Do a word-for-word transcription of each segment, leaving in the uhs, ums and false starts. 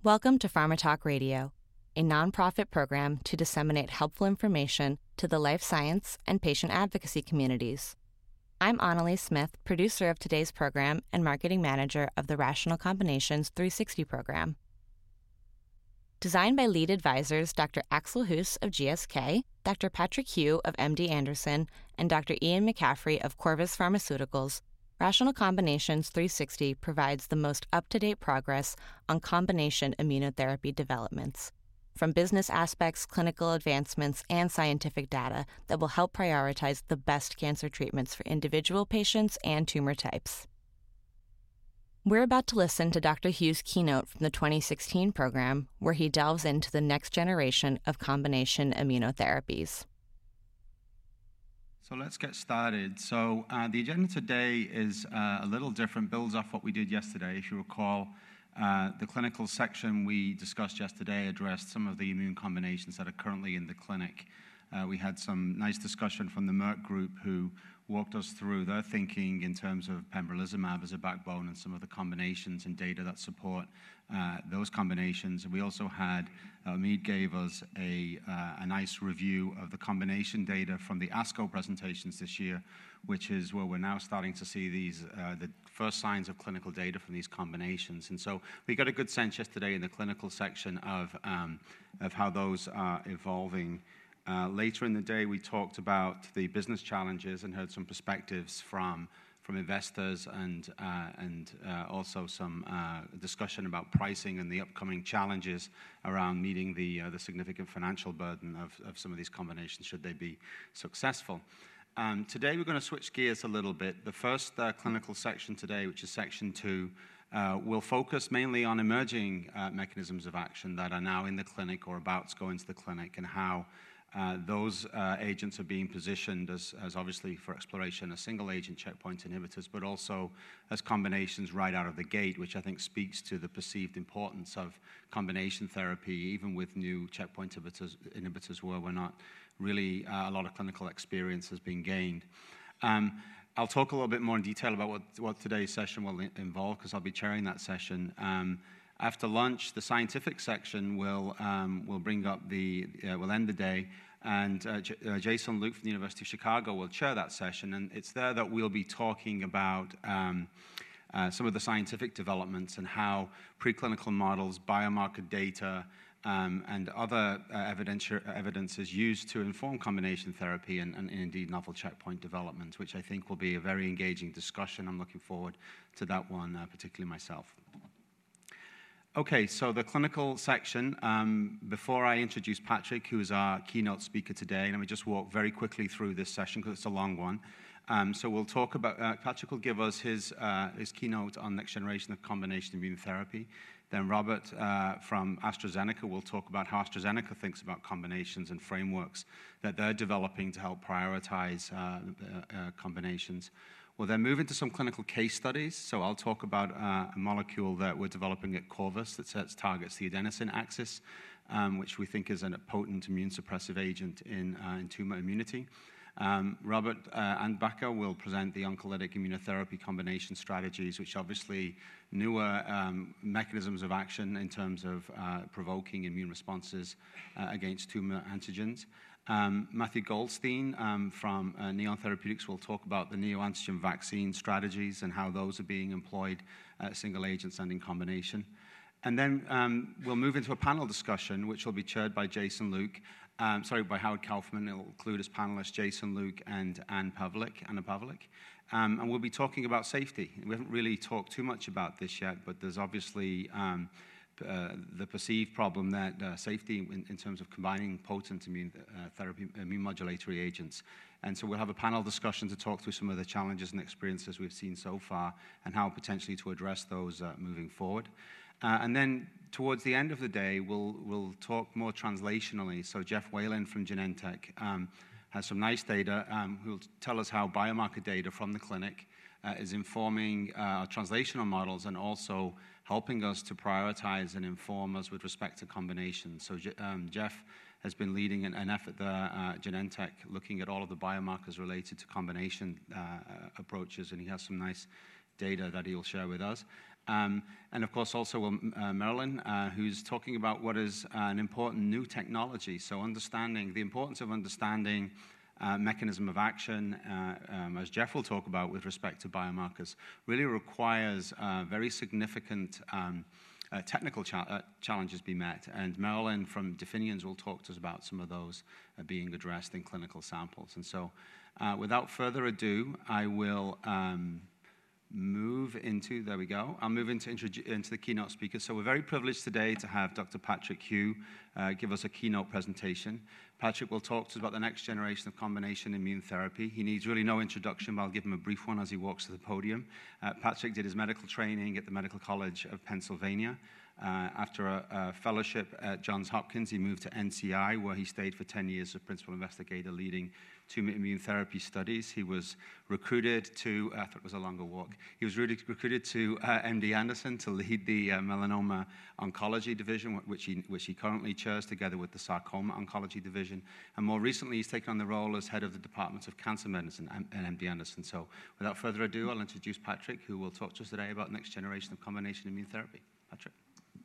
Welcome to Pharma Talk Radio, a nonprofit program to disseminate helpful information to the life science and patient advocacy communities. I'm Annalise Smith, producer of today's program and marketing manager of the Rational Combinations three sixty program. Designed by lead advisors Doctor Axel Huss of G S K, Doctor Patrick Hugh of M D Anderson, and Doctor Ian McCaffrey of Corvus Pharmaceuticals, Rational Combinations three sixty provides the most up-to-date progress on combination immunotherapy developments, from business aspects, clinical advancements, and scientific data that will help prioritize the best cancer treatments for individual patients and tumor types. We're about to listen to Doctor Hugh's keynote from the twenty sixteen program, where he delves into the next generation of combination immunotherapies. So let's get started. So uh, the agenda today is uh, a little different, builds off what we did yesterday. If you recall, uh, the clinical section we discussed yesterday addressed some of the immune combinations that are currently in the clinic. Uh, we had some nice discussion from the Merck group who walked us through their thinking in terms of pembrolizumab as a backbone and some of the combinations and data that support uh, those combinations. We also had, uh, Mead gave us a, uh, a nice review of the combination data from the ASCO presentations this year, which is where we're now starting to see these, uh, the first signs of clinical data from these combinations. And so we got a good sense yesterday in the clinical section of, um, of how those are evolving. Uh, later in the day, we talked about the business challenges and heard some perspectives from, from investors and, uh, and uh, also some uh, discussion about pricing and the upcoming challenges around meeting the, uh, the significant financial burden of, of some of these combinations should they be successful. Um, today, we're going to switch gears a little bit. The first uh, clinical section today, which is section two, uh, will focus mainly on emerging uh, mechanisms of action that are now in the clinic or about to go into the clinic and how Uh, those uh, agents are being positioned as, as obviously for exploration as single-agent checkpoint inhibitors, but also as combinations right out of the gate, which I think speaks to the perceived importance of combination therapy, even with new checkpoint inhibitors, inhibitors where we're not really uh, a lot of clinical experience has been gained. Um, I'll talk a little bit more in detail about what, what today's session will involve, because I'll be chairing that session. Um, After lunch, the scientific section will um, will bring up the uh, will end the day, and uh, J- uh, Jason Luke from the University of Chicago will chair that session. And it's there that we'll be talking about um, uh, some of the scientific developments and how preclinical models, biomarker data, um, and other uh, evidence evidence is used to inform combination therapy and, and indeed novel checkpoint development, which I think will be a very engaging discussion. I'm looking forward to that one, uh, particularly myself. Okay, so the clinical section, um, before I introduce Patrick, who is our keynote speaker today, let me just walk very quickly through this session because it's a long one. Um, so we'll talk about, uh, Patrick will give us his, uh, his keynote on next generation of combination immunotherapy. Then Robert uh, from AstraZeneca will talk about how AstraZeneca thinks about combinations and frameworks that they're developing to help prioritize uh, uh, combinations. We'll then move into some clinical case studies. So I'll talk about uh, a molecule that we're developing at Corvus that sets, targets the adenosine axis, um, which we think is a potent immune suppressive agent in, uh, in tumor immunity. Um, Robert uh, Andbacher will present the oncolytic immunotherapy combination strategies, which obviously newer um, mechanisms of action in terms of uh, provoking immune responses uh, against tumor antigens. Um, Matthew Goldstein um, from uh, Neon Therapeutics will talk about the neoantigen vaccine strategies and how those are being employed uh, single agents and in combination. And then um, we'll move into a panel discussion, which will be chaired by Jason Luke, um, sorry, by Howard Kaufman. It will include as panelists Jason Luke and Anne Pavlik, Anna Pavlik. Um, and we'll be talking about safety. We haven't really talked too much about this yet, but there's obviously um, Uh, the perceived problem that uh, safety in, in terms of combining potent immune uh, therapy, immune modulatory agents. And so we'll have a panel discussion to talk through some of the challenges and experiences we've seen so far and how potentially to address those uh, moving forward. Uh, and then towards the end of the day, we'll, we'll talk more translationally. So Jeff Whalen from Genentech um, has some nice data um, who will tell us how biomarker data from the clinic uh, is informing uh, translational models and also helping us to prioritize and inform us with respect to combinations. So um, Jeff has been leading an, an effort there, uh, Genentech, looking at all of the biomarkers related to combination uh, approaches, and he has some nice data that he'll share with us. Um, and of course also uh, Marilyn, uh, who's talking about what is uh, an important new technology. So understanding, the importance of understanding uh, mechanism of action, uh, um, as Jeff will talk about with respect to biomarkers, really requires uh, very significant um, uh, technical cha uh, challenges be met. And Marilyn from Definiens will talk to us about some of those uh, being addressed in clinical samples. And so uh, without further ado, I will um, move into, there we go, I'll move into, into the keynote speakers. So we're very privileged today to have Doctor Patrick Hu uh, give us a keynote presentation. Patrick will talk to us about the next generation of combination immune therapy. He needs really no introduction, but I'll give him a brief one as he walks to the podium. Uh, Patrick did his medical training at the Medical College of Pennsylvania. Uh, after a, a fellowship at Johns Hopkins, he moved to N C I, where he stayed for ten years as principal investigator, leading two immune therapy studies. He was recruited to, I thought it was a longer walk, he was really recruited to uh, M D Anderson to lead the uh, melanoma oncology division, which he, which he currently chairs together with the sarcoma oncology division. And more recently, he's taken on the role as head of the Department of Cancer Medicine at M D Anderson. So without further ado, I'll introduce Patrick, who will talk to us today about next generation of combination immune therapy. Patrick.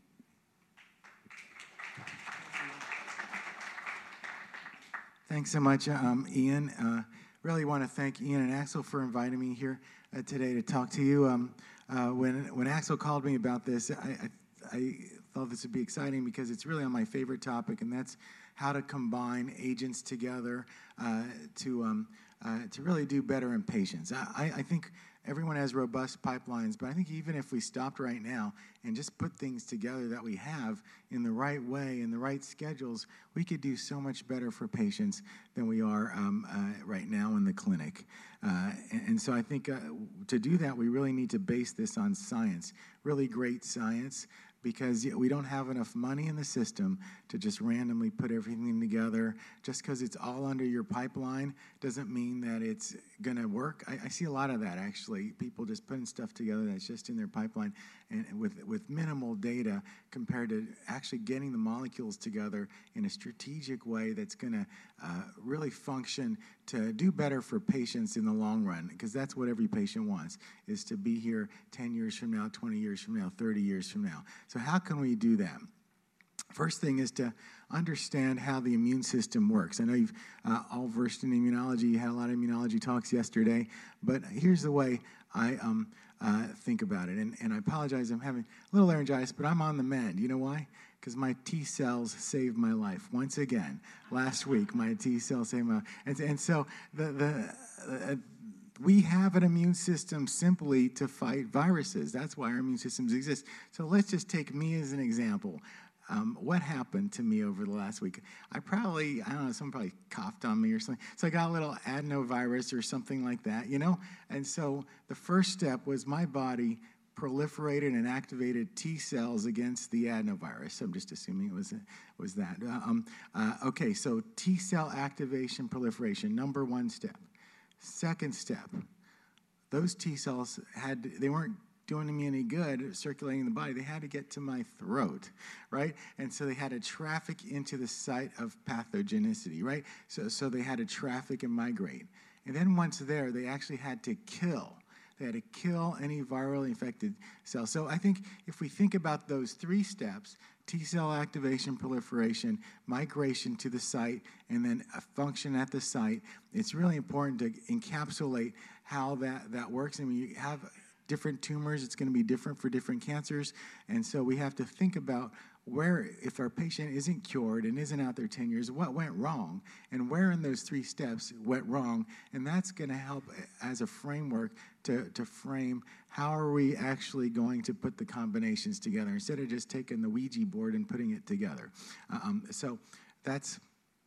Thanks so much, um, Ian. Uh, really want to thank Ian and Axel for inviting me here uh, today to talk to you. Um, uh, when when Axel called me about this, I, I, I thought this would be exciting because it's really on my favorite topic, and that's how to combine agents together uh, to um, uh, to really do better in patients. I, I think everyone has robust pipelines, but I think even if we stopped right now and just put things together that we have in the right way, in the right schedules, we could do so much better for patients than we are um, uh, right now in the clinic. Uh, and, and so I think uh, to do that, we really need to base this on science, really great science, because we don't have enough money in the system to just randomly put everything together. Just because it's all under your pipeline doesn't mean that it's going to work. I, I see a lot of that, actually, people just putting stuff together that's just in their pipeline and with, with minimal data compared to actually getting the molecules together in a strategic way that's going to uh, really function to do better for patients in the long run, because that's what every patient wants, is to be here ten years from now, twenty years from now, thirty years from now. So how can we do that? First thing is to understand how the immune system works. I know you've uh, all versed in immunology. You had a lot of immunology talks yesterday, but here's the way I um, uh, think about it. And, and I apologize, I'm having a little laryngitis, but I'm on the mend. You know why? Because my T cells saved my life. Once again, last week, my T cells saved my life. And, and so the... the uh, we have an immune system simply to fight viruses. That's why our immune systems exist. So let's just take me as an example. Um, what happened to me over the last week? I probably, I don't know, someone probably coughed on me or something. So I got a little adenovirus or something like that, you know? And so the first step was my body proliferated and activated T cells against the adenovirus. I'm just assuming it was, was that. Um, uh, okay, so T cell activation, proliferation, number one step. Second step, those T cells had, they weren't doing me any good circulating in the body. They had to get to my throat, right? And so they had to traffic into the site of pathogenicity, right? So, so they had to traffic and migrate. And then once there, they actually had to kill. They had to kill any virally infected cells. So I think if we think about those three steps, T cell activation, proliferation, migration to the site, and then a function at the site, it's really important to encapsulate how that, that works. I mean, you have different tumors, it's going to be different for different cancers, and so we have to think about where, if our patient isn't cured and isn't out there ten years, what went wrong, and where in those three steps went wrong, and that's going to help as a framework to, to frame how are we actually going to put the combinations together instead of just taking the Ouija board and putting it together. Um, so that's...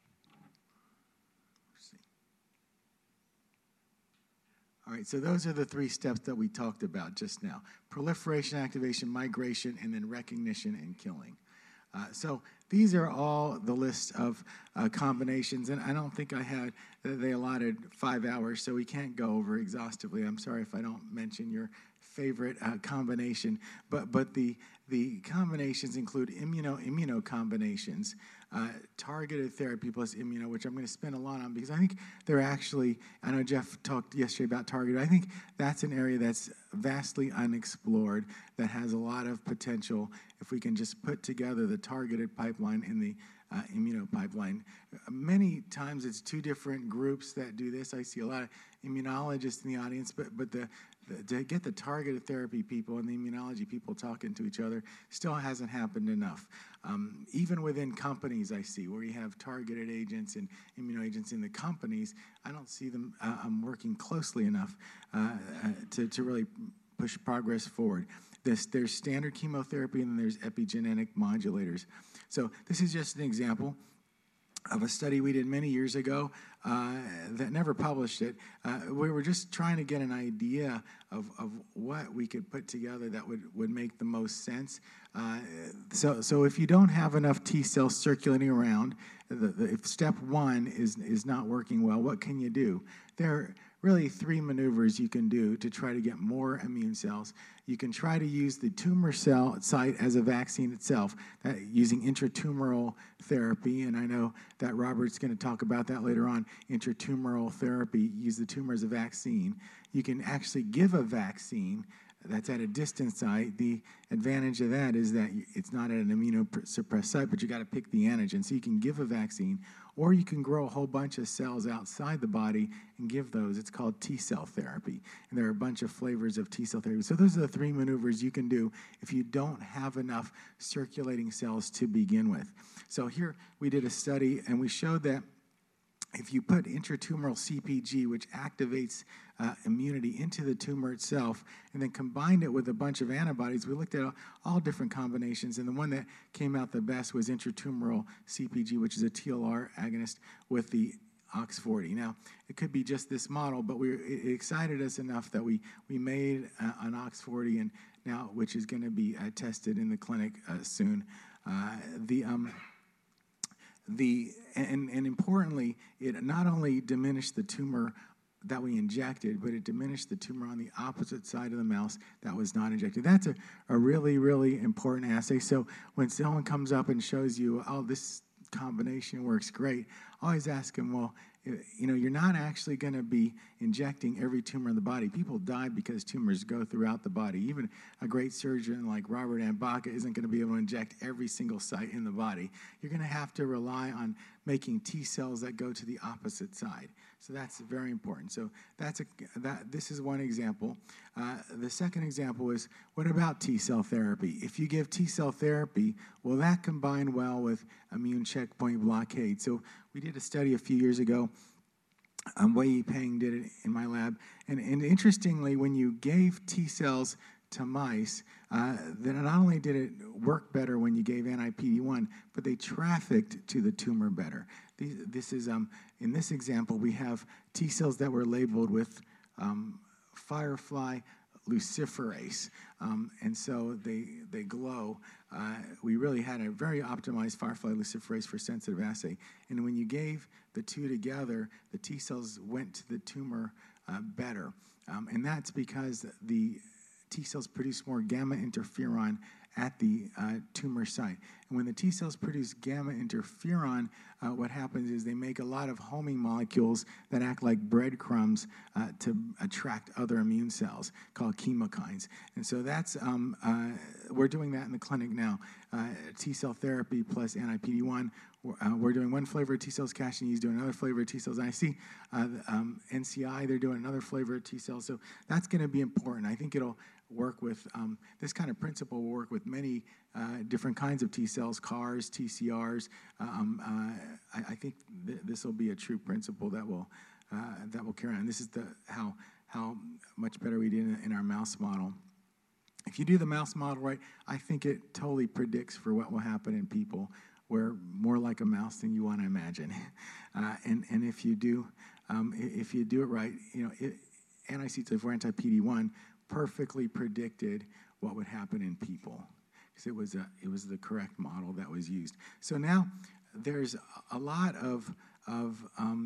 All right, so those are the three steps that we talked about just now. Proliferation, activation, migration, and then recognition and killing. Uh, so these are all the list of uh, combinations, and I don't think I had, they allotted five hours, so we can't go over exhaustively. I'm sorry if I don't mention your favorite uh, combination, but but the the combinations include immuno immuno combinations, uh, targeted therapy plus immuno, which I'm going to spend a lot on because I think they're actually. I know Jeff talked yesterday about targeted. I think that's an area that's vastly unexplored that has a lot of potential if we can just put together the targeted pipeline and the uh, immuno pipeline. Many times it's two different groups that do this. I see a lot of immunologists in the audience, but but the The, to get the targeted therapy people and the immunology people talking to each other still hasn't happened enough. Um, even within companies, I see where you have targeted agents and immunoagents in the companies, I don't see them uh, um, working closely enough uh, uh, to, to really push progress forward. This, there's standard chemotherapy and then there's epigenetic modulators. So this is just an example of a study we did many years ago uh, that never published it. Uh, we were just trying to get an idea of, of what we could put together that would, would make the most sense. Uh, so, so if you don't have enough T cells circulating around, the, the, if step one is, is not working well, what can you do? There are really three maneuvers you can do to try to get more immune cells. You can try to use the tumor cell site as a vaccine itself, that, using intratumoral therapy, and I know that Robert's going to talk about that later on, intratumoral therapy, use the tumor as a vaccine. You can actually give a vaccine that's at a distant site. The advantage of that is that it's not at an immunosuppressed site, but you got to pick the antigen. So you can give a vaccine, or you can grow a whole bunch of cells outside the body and give those. It's called T-cell therapy. And there are a bunch of flavors of T-cell therapy. So those are the three maneuvers you can do if you don't have enough circulating cells to begin with. So here we did a study, and we showed that if you put intratumoral C P G, which activates uh, immunity into the tumor itself, and then combined it with a bunch of antibodies, we looked at all, all different combinations, and the one that came out the best was intratumoral C P G, which is a T L R agonist with the O X forty. Now, it could be just this model, but we, it excited us enough that we, we made uh, an O X forty, and now, which is going to be uh, tested in the clinic uh, soon. Uh, the... Um, The, and, and importantly, it not only diminished the tumor that we injected, but it diminished the tumor on the opposite side of the mouse that was not injected. That's a, a really, really important assay. So when someone comes up and shows you, oh, this combination works great, always ask them, well, you know, you're not actually going to be injecting every tumor in the body. People die because tumors go throughout the body. Even a great surgeon like Robert Ambaca isn't going to be able to inject every single site in the body. You're going to have to rely on making T cells that go to the opposite side. So that's very important. So that's a, that. This is one example. Uh, the second example is, what about T cell therapy? If you give T cell therapy, will that combine well with immune checkpoint blockade? So we did a study a few years ago. Um, Wei Peng did it in my lab. And, and interestingly, when you gave T cells to mice, uh, then not only did it work better when you gave anti P D one, but they trafficked to the tumor better. These, this is, um, in this example, we have T cells that were labeled with um, firefly luciferase, um, and so they they glow. Uh, we really had a very optimized firefly luciferase for sensitive assay, and when you gave the two together, the T cells went to the tumor uh, better, um, and that's because the T cells produce more gamma interferon at the uh, tumor site. And when the T cells produce gamma interferon, uh, what happens is they make a lot of homing molecules that act like breadcrumbs uh, to attract other immune cells called chemokines. And so that's, um, uh, we're doing that in the clinic now. Uh, T cell therapy plus anti P D one. Uh, we're doing one flavor of T cells, Cashini's doing another flavor of T cells. And I see uh, um, N C I, they're doing another flavor of T cells. So that's going to be important. I think it'll work with, um, this kind of principle will work with many uh, different kinds of T cells, C A Rs, T C Rs. Um, uh, I, I think th- this will be a true principle that will uh, that will carry on. This is the how how much better we did in, in our mouse model. If you do the mouse model right, I think it totally predicts for what will happen in people. We're more like a mouse than you want to imagine. Uh, and, and if you do um, if you do it right, you know, it, anti-C T L four, anti-P D one perfectly predicted what would happen in people, because it was a, it was the correct model that was used. So now there's a lot of of um,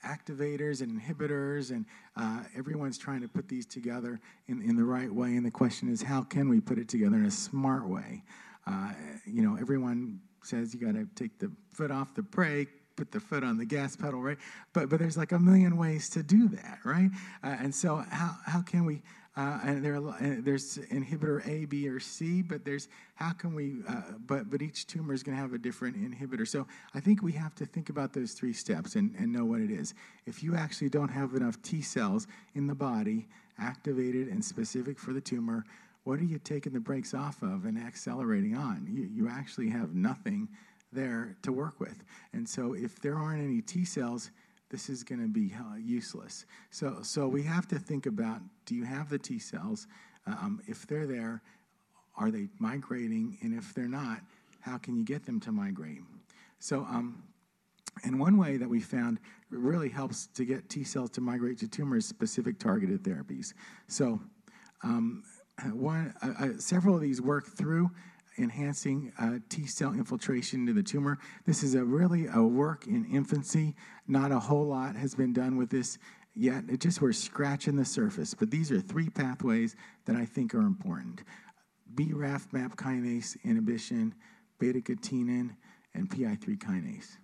activators and inhibitors, and uh, everyone's trying to put these together in, in the right way. And the question is, how can we put it together in a smart way? Uh, you know, everyone says you got to take the foot off the brake, put the foot on the gas pedal, right? But but there's like a million ways to do that, right? Uh, and so how how can we? Uh, and there are, uh, there's inhibitor A, B, or C, but there's how can we? Uh, but but each tumor is going to have a different inhibitor. So I think we have to think about those three steps and, and know what it is. If you actually don't have enough T cells in the body activated and specific for the tumor, what are you taking the brakes off of and accelerating on? You you actually have nothing there to work with. And so if there aren't any T cells, this is going to be uh, useless. So so we have to think about, do you have the T cells? Um, if they're there, are they migrating? And if they're not, how can you get them to migrate? So, um, and one way that we found really helps to get T cells to migrate to tumors is specific targeted therapies. So um, one, uh, uh, several of these work through enhancing uh, T-cell infiltration into the tumor. This is a really a work in infancy. Not a whole lot has been done with this yet. It just we're scratching the surface. But these are three pathways that I think are important: B RAF MAP kinase inhibition, beta-catenin, and P I three kinase.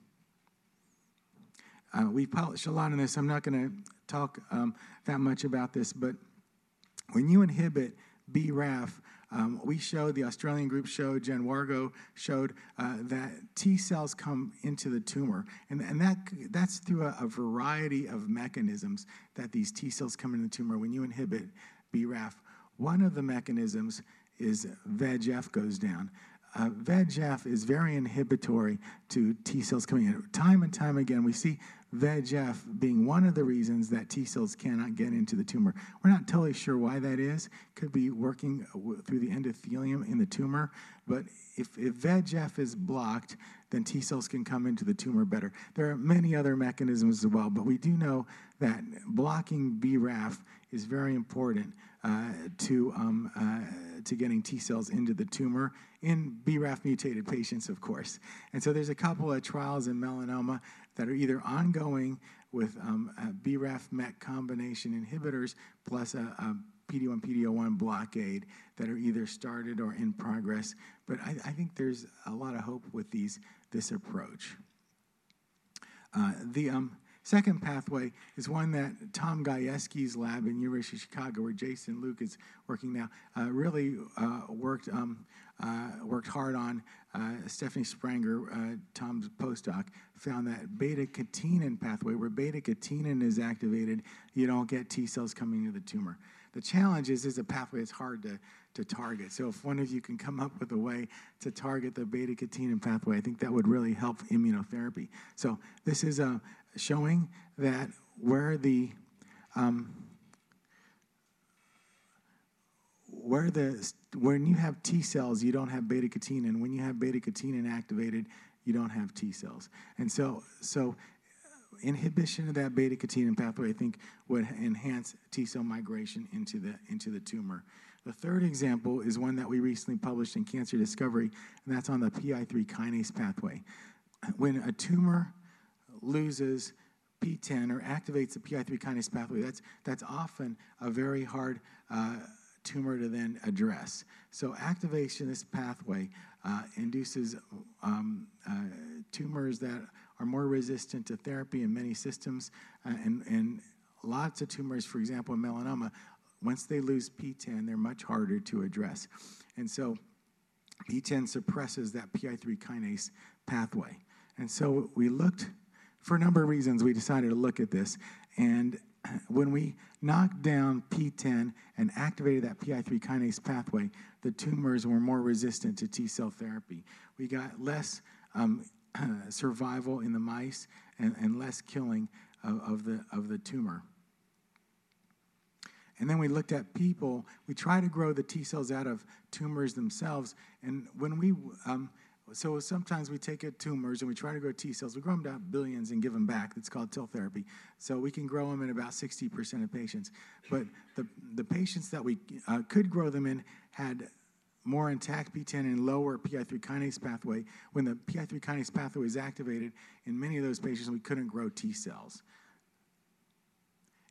Uh, we published a lot on this. I'm not going to talk um, that much about this, but when you inhibit B RAF, Um, we showed, the Australian group showed, Jen Wargo showed uh, that T cells come into the tumor. And, and that that's through a, a variety of mechanisms that these T cells come into the tumor when you inhibit B RAF. One of the mechanisms is V E G F goes down. Uh, V E G F is very inhibitory to T cells coming in. Time and time again, we see V E G F being one of the reasons that T cells cannot get into the tumor. We're not totally sure why that is. Could be working w- through the endothelium in the tumor, but if, if V E G F is blocked, then T cells can come into the tumor better. There are many other mechanisms as well, but we do know that blocking B RAF is very important uh, to um, uh, to getting T cells into the tumor in B RAF mutated patients, of course. And so there's a couple of trials in melanoma that are either ongoing with um, B RAF MEK combination inhibitors plus a, a P D one P D O one blockade that are either started or in progress. But I, I think there's a lot of hope with these this approach. Uh, the um, second pathway is one that Tom Gajewski's lab in University of Chicago, where Jason Luke is working now, uh, really uh, worked um, uh, worked hard on. Uh, Stephanie Spranger, uh, Tom's postdoc, found that beta-catenin pathway, where beta-catenin is activated, you don't get T cells coming into the tumor. The challenge is, is a pathway that's hard to, to target. So if one of you can come up with a way to target the beta-catenin pathway, I think that would really help immunotherapy. So this is uh, showing that where the um, where the when you have T cells, you don't have beta-catenin. When you have beta-catenin activated, you don't have T cells. And so so inhibition of that beta-catenin pathway, I think, would enhance T cell migration into the into the tumor. The third example is one that we recently published in Cancer Discovery, and that's on the P I three kinase pathway. When a tumor loses P ten or activates the P I three kinase pathway, that's that's often a very hard uh, tumor to then address. So activation of this pathway uh, induces um, uh, tumors that are more resistant to therapy in many systems, uh, and, and lots of tumors, for example, in melanoma, once they lose P ten, they're much harder to address. And so P ten suppresses that P I three kinase pathway. And so we looked, for a number of reasons, we decided to look at this. And when we knocked down P ten and activated that P I three kinase pathway, the tumors were more resistant to T cell therapy. We got less um, survival in the mice and, and less killing of, of the of the tumor. And then we looked at people. We try to grow the T cells out of tumors themselves. And when we, um, so sometimes we take tumors and we try to grow T cells. We grow them to billions and give them back. It's called TIL therapy. So we can grow them in about sixty percent of patients. But the, the patients that we uh, could grow them in had more intact P ten and lower P I three kinase pathway. When the P I three kinase pathway is activated, in many of those patients, we couldn't grow T cells.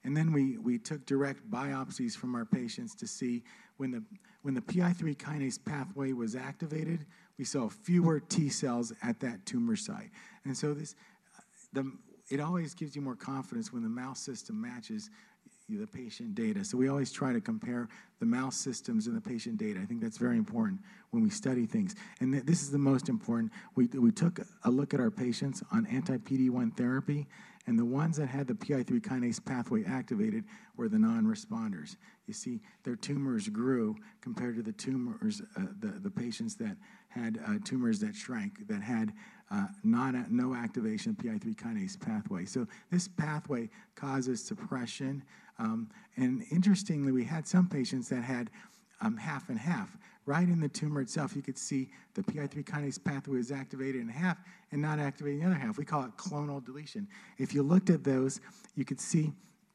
And then we, we took direct biopsies from our patients to see when the, when the P I three kinase pathway was activated, we saw fewer T cells at that tumor site. And so this, the, it always gives you more confidence when the mouse system matches the patient data. So we always try to compare the mouse systems and the patient data. I think that's very important when we study things. And th- this is the most important. We, we took a look at our patients on anti-P D one therapy, and the ones that had the P I three kinase pathway activated were the non-responders. You see, their tumors grew compared to the tumors, uh, the, the patients that had uh, tumors that shrank, that had uh, not a, no activation of P I three kinase pathway. So this pathway causes suppression. Um, and interestingly, we had some patients that had um, half and half. Right in the tumor itself, you could see the P I three kinase pathway was activated in half and not activated in the other half. We call it clonal deletion. If you looked at those, you could see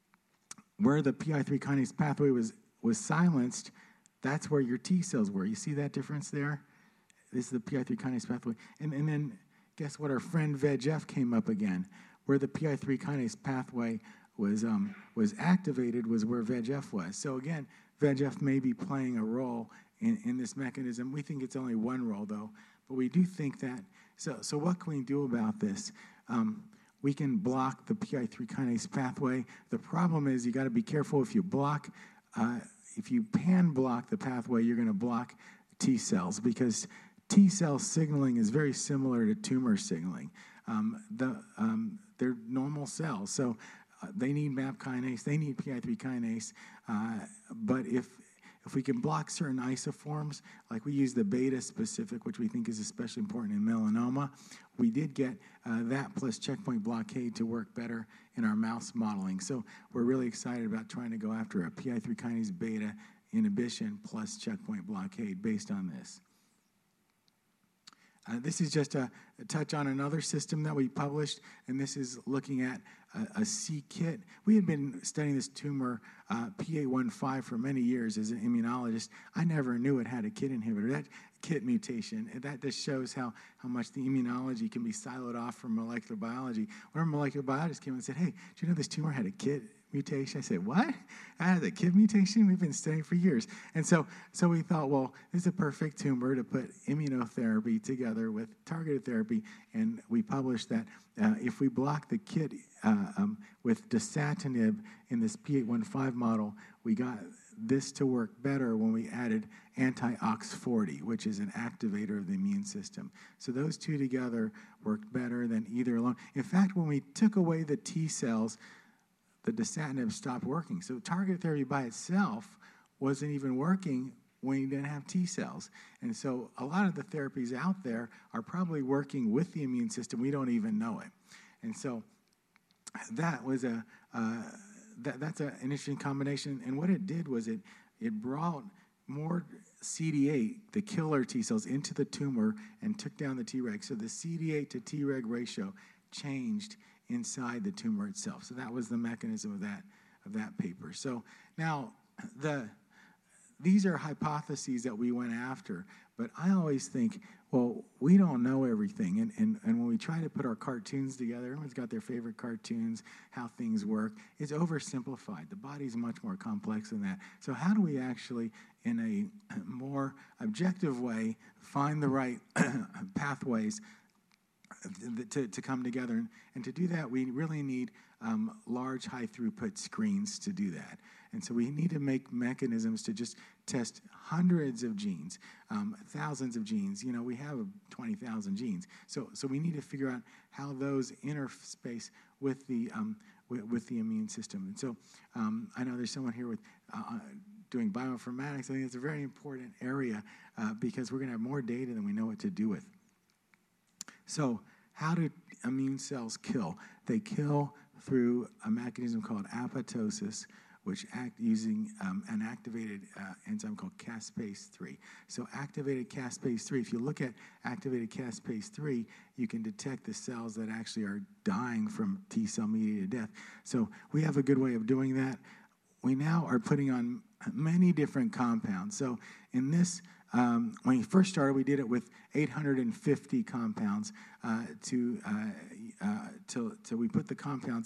where the P I three kinase pathway was, was silenced, that's where your T cells were. You see that difference there? This is the P I three kinase pathway. And, and then guess what? Our friend V E G F came up again. Where the P I three kinase pathway was, um, was activated was where V E G F was. So again, V E G F may be playing a role in, in this mechanism. We think it's only one role, though. But we do think that, so, so what can we do about this? Um, we can block the P I three kinase pathway. The problem is you got to be careful if you block, uh, if you pan block the pathway, you're going to block T cells because T cell signaling is very similar to tumor signaling. Um, the, um, they're normal cells, so uh, they need M A P kinase, they need P I three kinase, uh, but if If we can block certain isoforms, like we use the beta specific, which we think is especially important in melanoma, we did get uh, that plus checkpoint blockade to work better in our mouse modeling. So we're really excited about trying to go after a P I three kinase beta inhibition plus checkpoint blockade based on this. Uh, this is just a, a touch on another system that we published, and this is looking at a, a c-Kit. We had been studying this tumor, uh, P eight one five, for many years as an immunologist. I never knew it had a KIT inhibitor. That KIT mutation, that just shows how, how much the immunology can be siloed off from molecular biology. When our molecular biologist came and said, hey, do you know this tumor had a KIT mutation? I said, what? That has a KIT mutation? We've been studying for years. And so so we thought, well, this is a perfect tumor to put immunotherapy together with targeted therapy. And we published that uh, if we block the KIT uh, um, with dasatinib in this P eight one five model, we got this to work better when we added anti O X forty, which is an activator of the immune system. So those two together worked better than either alone. In fact, when we took away the T cells, the dasatinib stopped working. So targeted therapy by itself wasn't even working when you didn't have T cells. And so a lot of the therapies out there are probably working with the immune system. We don't even know it. And so that was a, uh, that, that's a, an interesting combination. And what it did was it, it brought more C D eight, the killer T cells, into the tumor and took down the Treg. So the C D eight to Treg ratio changed inside the tumor itself. So that was the mechanism of that of that paper. So now the these are hypotheses that we went after, but I always think, well, we don't know everything. And, and, and when we try to put our cartoons together, everyone's got their favorite cartoons, how things work. It's oversimplified. The body's much more complex than that. So how do we actually, in a more objective way, find the right pathways To, to come together? And to do that, we really need um, large, high-throughput screens to do that. And so we need to make mechanisms to just test hundreds of genes, um, thousands of genes. You know, we have twenty thousand genes. So so we need to figure out how those interface with the um, with, with the immune system. And so um, I know there's someone here with uh, doing bioinformatics. I think it's a very important area uh, because we're going to have more data than we know what to do with. So how do immune cells kill? They kill through a mechanism called apoptosis, which act using um, an activated uh, enzyme called caspase three. So activated caspase three, if you look at activated caspase three, you can detect the cells that actually are dying from T-cell mediated death. So we have a good way of doing that. We now are putting on many different compounds. So in this, um, when we first started, we did it with eight hundred fifty compounds uh, to, uh, uh, till, till we put the compounds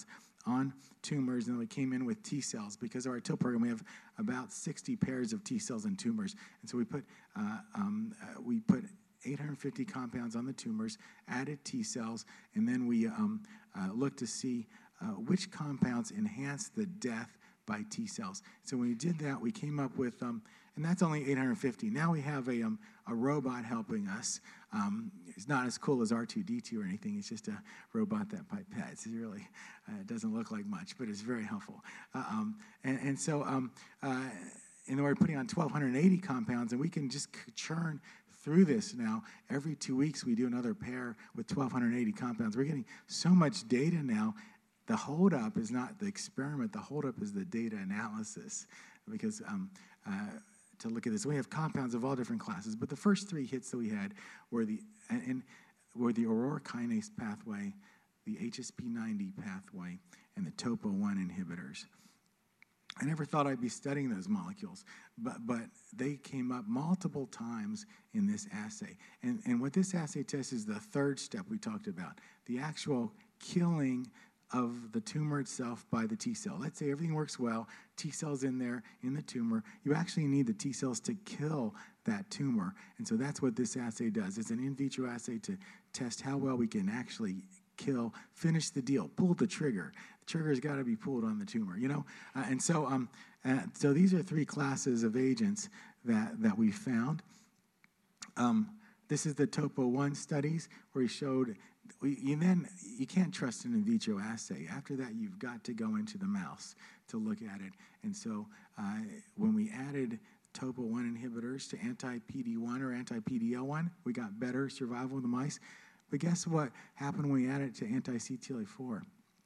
on tumors, and then we came in with T cells. Because of our TIL program, we have about sixty pairs of T cells in tumors, and so we put uh, um, uh, we put eight hundred fifty compounds on the tumors, added T cells, and then we um, uh, looked to see uh, which compounds enhance the death by T cells. So when we did that, we came up with, um, and that's only eight hundred fifty. Now we have a, um, a robot helping us. Um, it's not as cool as R two D two or anything. It's just a robot that pipettes. It really uh, it doesn't look like much, but it's very helpful. Uh, um, and, and so um, uh, and then we're putting on twelve eighty compounds, and we can just churn through this now. Every two weeks, we do another pair with twelve eighty compounds. We're getting so much data now. The holdup is not the experiment. The holdup is the data analysis. Because um, uh, to look at this, we have compounds of all different classes. But the first three hits that we had were the and, and were the aurora kinase pathway, the H S P ninety pathway, and the topo one inhibitors. I never thought I'd be studying those molecules, but but they came up multiple times in this assay. And, and what this assay tests is the third step we talked about, the actual killing of the tumor itself by the T cell. Let's say everything works well, T cells in there in the tumor. You actually need the T cells to kill that tumor. And so that's what this assay does. It's an in vitro assay to test how well we can actually kill, finish the deal, pull the trigger. The trigger's got to be pulled on the tumor, you know? Uh, and so um, uh, so these are three classes of agents that, that we found. Um, this is the topo one studies where we showed, we, you then, you can't trust an in vitro assay. After that, you've got to go into the mouse to look at it. And so uh, when we added topo one inhibitors to anti-P D one or anti-P D L one, we got better survival in the mice. But guess what happened when we added it to anti-C T L A four?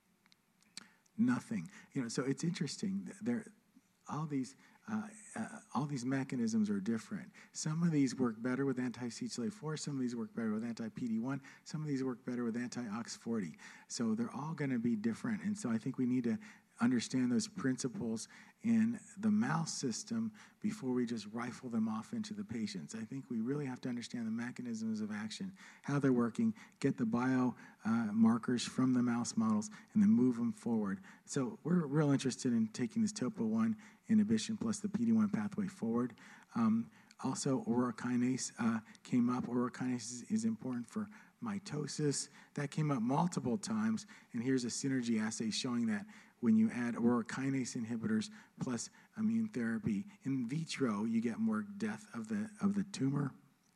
Nothing. You know, so it's interesting. There, all these, uh, uh, all these mechanisms are different. Some of these work better with anti-C T L A four. Some of these work better with anti-P D one. Some of these work better with anti-O X forty. So they're all going to be different. And so I think we need to understand those principles in the mouse system before we just rifle them off into the patients. I think we really have to understand the mechanisms of action, how they're working, get the bio uh, markers from the mouse models, and then move them forward. So we're real interested in taking this topo one inhibition plus the P D one pathway forward. Um, also, aurora kinase uh, came up. Aurora kinase is, is important for mitosis. That came up multiple times, and here's a synergy assay showing that when you add aurora kinase inhibitors plus immune therapy in vitro, you get more death of the of the tumor.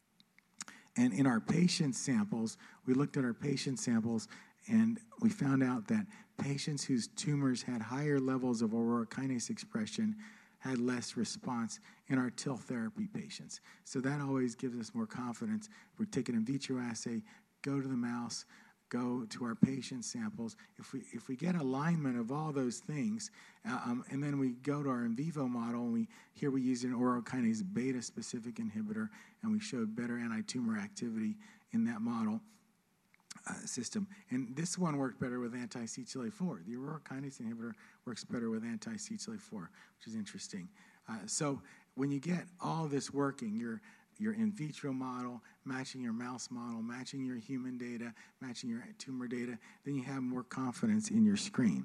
And in our patient samples, we looked at our patient samples, and we found out that patients whose tumors had higher levels of aurora kinase expression had less response in our TIL therapy patients. So that always gives us more confidence. We take an in vitro assay, go to the mouse, go to our patient samples. If we if we get alignment of all those things, uh, um, and then we go to our in vivo model, and we here we use an aurora kinase beta specific inhibitor, and we showed better anti-tumor activity in that model uh, system. And this one worked better with anti-C T L A four. The aurora kinase inhibitor works better with anti-C T L A four, which is interesting. Uh, so when you get all this working, you're your in vitro model, matching your mouse model, matching your human data, matching your tumor data, then you have more confidence in your screen.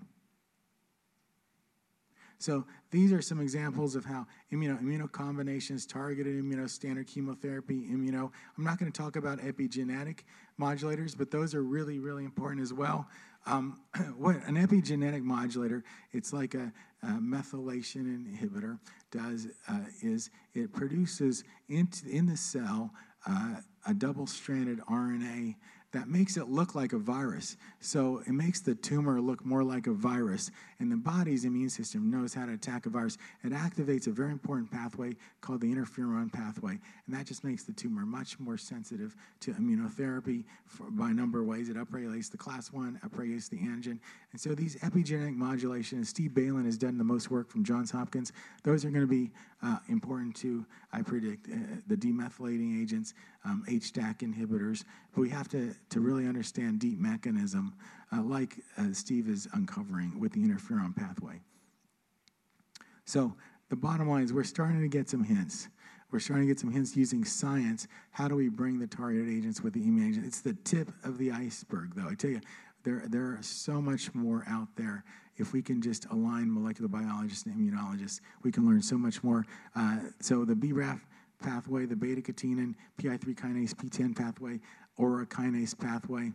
So these are some examples of how immuno, immunocombinations, targeted immuno, standard chemotherapy, immuno. I'm not going to talk about epigenetic modulators, but those are really, really important as well. Um, what an epigenetic modulator, it's like a, a methylation inhibitor, does uh, is it produces in, in the cell uh, a double-stranded R N A that makes it look like a virus. So it makes the tumor look more like a virus, and the body's immune system knows how to attack a virus. It activates a very important pathway called the interferon pathway, and that just makes the tumor much more sensitive to immunotherapy for, by a number of ways. It upregulates the class one, upregulates the antigen, and so these epigenetic modulations, Steve Balin has done the most work from Johns Hopkins. Those are going to be uh, important to, I predict, uh, the demethylating agents, um, H D A C inhibitors, but we have to to really understand deep mechanism uh, like uh, Steve is uncovering with the interferon pathway. So the bottom line is we're starting to get some hints. We're starting to get some hints using science. How do we bring the targeted agents with the immune agent? It's the tip of the iceberg, though. I tell you, there there are so much more out there. If we can just align molecular biologists and immunologists, we can learn so much more. Uh, so the B R A F pathway, the beta-catenin, P I three kinase, P ten pathway, aura kinase pathway.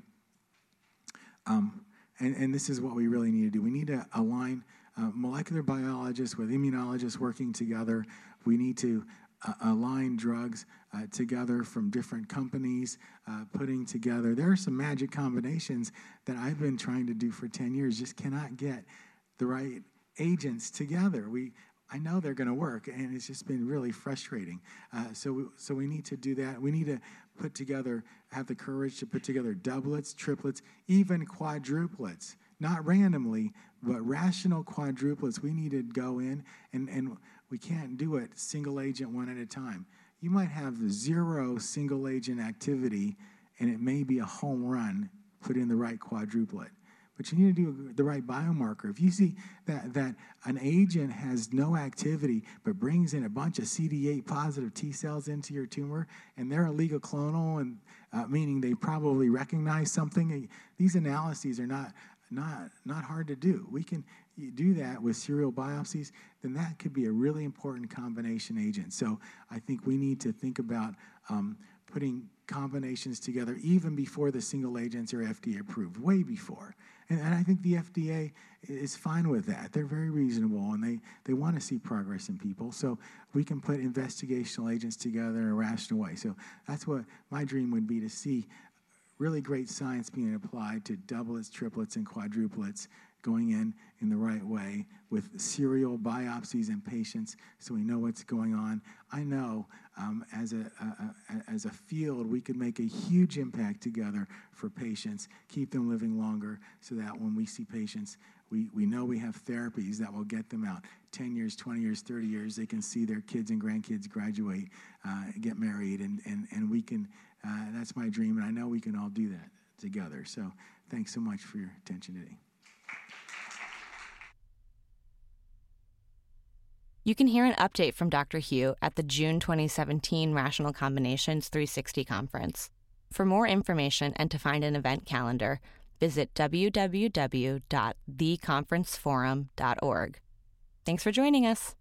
Um, and, and this is what we really need to do. We need to align uh, molecular biologists with immunologists working together. We need to uh, align drugs uh, together from different companies, uh, putting together. There are some magic combinations that I've been trying to do for ten years, just cannot get the right agents together. We I know they're going to work, and it's just been really frustrating. Uh, so, we, so we need to do that. We need to put together, have the courage to put together doublets, triplets, even quadruplets, not randomly, but rational quadruplets. We need to go in, and, and we can't do it single agent one at a time. You might have zero single agent activity, and it may be a home run, put in the right quadruplet. But you need to do the right biomarker. If you see that, that an agent has no activity but brings in a bunch of C D eight positive T cells into your tumor, and they're oligoclonal, and uh, meaning they probably recognize something, these analyses are not, not, not hard to do. We can do that with serial biopsies, then that could be a really important combination agent. So I think we need to think about um, putting combinations together even before the single agents are F D A approved, way before. And, and I think the F D A is fine with that. They're very reasonable, and they, they want to see progress in people. So we can put investigational agents together in a rational way. So that's what my dream would be, to see really great science being applied to doublets, triplets, and quadruplets, going in in the right way with serial biopsies in patients so we know what's going on. I know um, as, a, a, a, as a field, we could make a huge impact together for patients, keep them living longer, so that when we see patients, we, we know we have therapies that will get them out ten years, twenty years, thirty years. They can see their kids and grandkids graduate, uh, get married, and, and, and we can, uh, that's my dream, and I know we can all do that together. So thanks so much for your attention today. You can hear an update from Doctor Hu at the June twenty seventeen Rational Combinations three sixty conference. For more information and to find an event calendar, visit w w w dot the conference forum dot org. Thanks for joining us.